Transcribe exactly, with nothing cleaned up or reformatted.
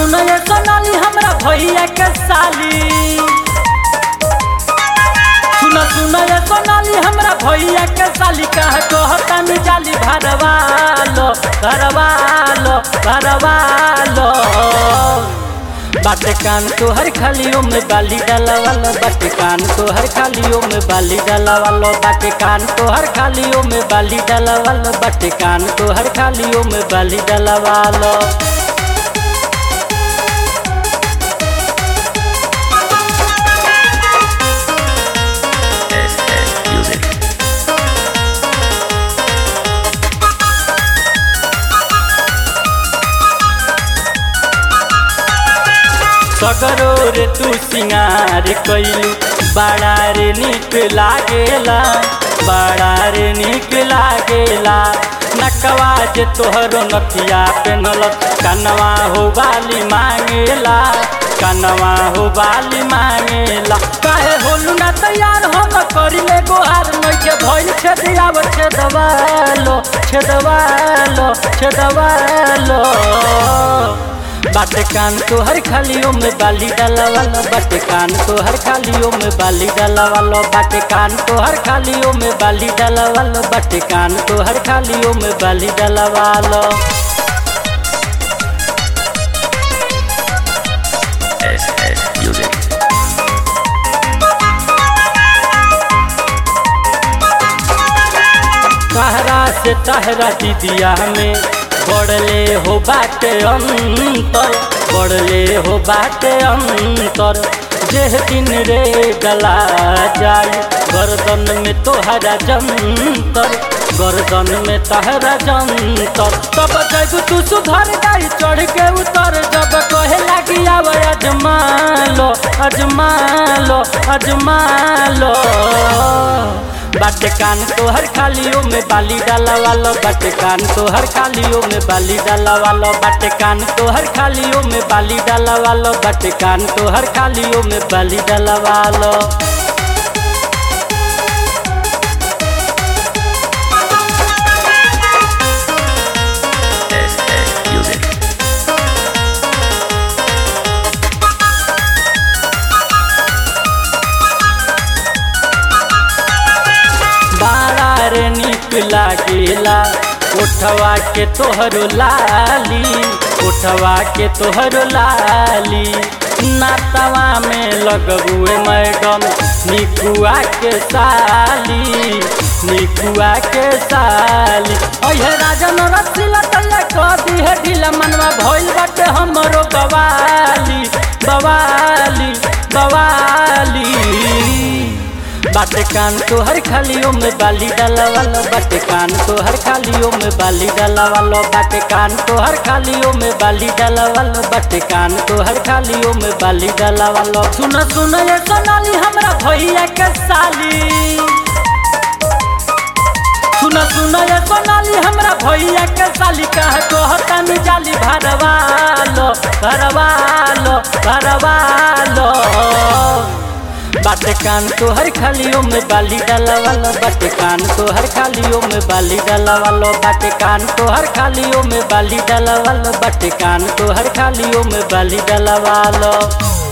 सुन ये सोनाली हमरा भैया के साली। सुन सुन ये सोनाली हमरा भैया के साली। कह कहता में जाली भरवा लो भरवा लो भरवा लो। बाटे कान तोहर खालियों में बाली डाला वालो। बाटे कान तोहर खालियों में बाली डाला वालो। बाटे कान तोहर खालियों में बाली डाला वालो। बाटे कान तोहर खालियों में बाली डाला वालो। सगरो रे तू सिंगार कइलू बड़ा रे निक लागेला। बड़ा रे निक लागेला। नकवा जे तोहरो नथिया पेनल कनवा हो बाली मांगेला। कनवा हो बाली मांगेला। काहे होलू ना तैयार हम करिले गोहार। नइखे भइल छेदियाव छेदवालो छेदवालो छेदवालो। बाटे कान तोहर खालियों में बाली डाला वालो। बाटे कान तोहर खालियों में बाली डाला वालो। बाटे कान तोहर खालियों में बाली डाला वालो। बाटे कान तोहर खालियों में बाली डाला वालो। कहरा से तहरा दीदिया में बढ़ले हो बाटे अंतर। बढ़ले हो बाटे अंतर। जेह दिन रे गला जाए गर्दन में तोहरा जंतर। गर्दन में तहरा जंतर। तब जब तू सुधर जाई चढ़ के उतर। जब कहे लगी आव अजमा लो अजमा लो अजमा लो। बाटे कान तोहर खालियों में बाली डाला वालो। बाटे कान तोहर खालियों में बाली डाला वालो। बाटे कान तोहर खालियों में बाली डाला वालो। बाटे कान तोहर खालियों में बाली डाला वालो। बाड़ा रे निक लागेला। उठवा के तोहरो लाली। उठवा के तोहरो लाली। नातवा में लगबुए मैडम निकुआ के साली। निकुआ के साली। अहे राजन रसिला तल्ला कदी है ढीला। मनवा भइल बाटे हमरो बवाली बवाली बवाली। बाटे कान तोहर खालियों में बाली डाला वालो। बाटे कान तोहर खालियों में बाली डाला वालो। बाटे कान तोहर खालियों में बाली डाला वालो। बाटे कान तोहर खालियों में बाली डाला वालो। सुन सुन ये सोनाली हमरा भैया के साली। सुन सुन ये सोनाली हमरा भैया के साली। कह कहता में जाली भरवा लो भरवा लो भरवा लो। बाटे कान तोहर खालियों में बाली डाला वालो। बाटे कान तोहर खालियों में बाली डाला वालो। बाटे कान तोहर खालियों में बाली डाला वालो। बाटे कान तोहर खालियों में बाली डाला वालो।